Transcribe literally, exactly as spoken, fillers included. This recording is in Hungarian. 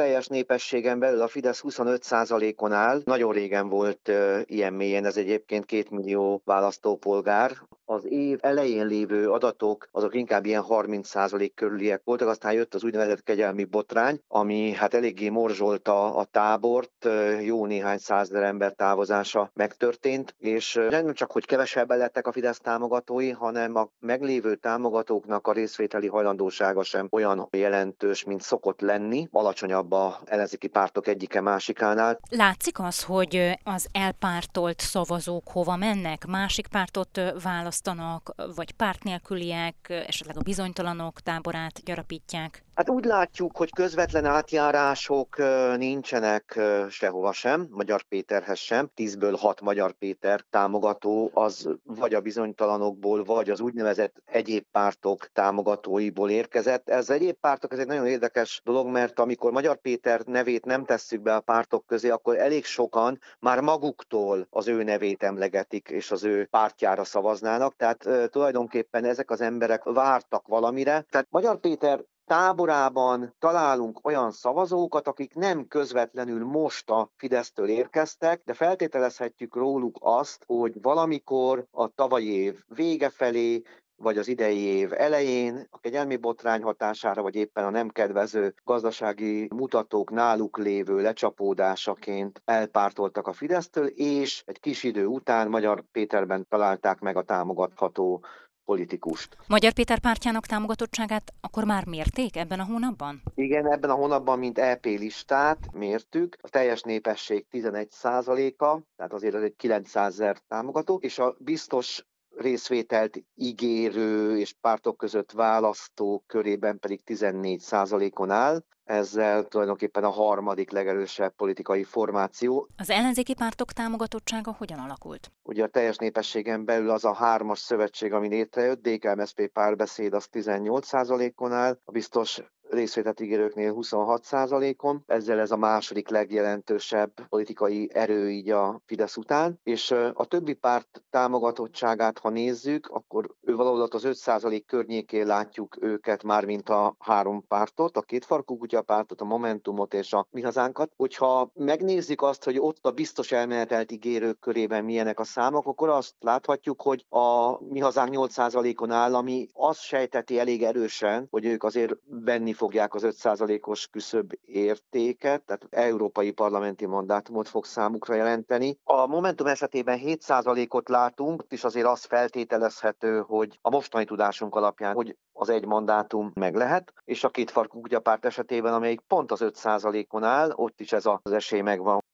teljes népességen belül a Fidesz huszonöt százalékon áll. Nagyon régen volt uh, ilyen mélyen, ez egyébként két millió választópolgár. Az év elején lévő adatok, azok inkább ilyen harminc százalék körüliek voltak, aztán jött az úgynevezett kegyelmi botrány, ami hát eléggé morzsolta a tábort, jó néhány százezer ember távozása megtörtént, és nem csak, hogy kevesebben lettek a Fidesz támogatói, hanem a meglévő támogatóknak a részvételi hajlandósága sem olyan jelentős, mint szokott lenni, alacsonyabb a ellenzéki pártok egyike másikánál. Látszik az, hogy az elpártolt szavazók hova mennek? Másik pártot választanak, vagy párt nélküliek, esetleg a bizonytalanok táborát gyarapítják? Hát úgy látjuk, hogy közvetlen átjárások nincsenek sehova sem, Magyar Péterhez sem. Tízből hat Magyar Péter támogató az vagy a bizonytalanokból, vagy az úgynevezett egyéb pártok támogatóiból érkezett. Ez egyéb pártok, ez egy nagyon érdekes dolog, mert amikor Magyar Péter nevét nem tesszük be a pártok közé, akkor elég sokan már maguktól az ő nevét emlegetik, és az ő pártjára szavaznának. Tehát e, tulajdonképpen ezek az emberek vártak valamire. Tehát Magyar Péter táborában találunk olyan szavazókat, akik nem közvetlenül most a Fidesztől érkeztek, de feltételezhetjük róluk azt, hogy valamikor a tavalyi év vége felé, vagy az idei év elején a kegyelmi botrány hatására, vagy éppen a nem kedvező gazdasági mutatók náluk lévő lecsapódásaként elpártoltak a Fidesztől, és egy kis idő után Magyar Péterben találták meg a támogatható politikust. Magyar Péter pártjának támogatottságát akkor már mérték ebben a hónapban? Igen, ebben a hónapban mint é pé listát mértük. A teljes népesség tizenegy százaléka, tehát azért az egy kilencszázezer támogató, és a biztos részvételt ígérő és pártok között választók körében pedig tizennégy százalékon áll. Ezzel tulajdonképpen a harmadik legerősebb politikai formáció. Az ellenzéki pártok támogatottsága hogyan alakult? Ugye a teljes népességen belül az a hármas szövetség, ami létrejött, dé ká em es zé pé párbeszéd, az tizennyolc százalékon áll, a biztos részvételt ígérőknél huszonhat százalékon. Ezzel ez a második legjelentősebb politikai erő így a Fidesz után, és a többi párt támogatottságát, ha nézzük, akkor ő valahol az öt százalék környékén látjuk őket már, mint a három pártot, a kétfarkú kutyapártot, a Momentumot és a Mi Hazánkat. Hogyha megnézzük azt, hogy ott a biztos elmenetelt ígérők körében milyenek a számok, akkor azt láthatjuk, hogy a Mi Hazánk nyolc százalékon áll, ami azt sejteti elég erősen, hogy ők azért venni fogják az öt százalékos küszöb értéket, tehát európai parlamenti mandátumot fog számukra jelenteni. A Momentum esetében hét százalékot látunk, és azért az feltételezhető, hogy a mostani tudásunk alapján, hogy az egy mandátum meg lehet, és a kétfarkú kutyapárt esetében, amelyik pont az öt százalékon áll, ott is ez az esély megvan.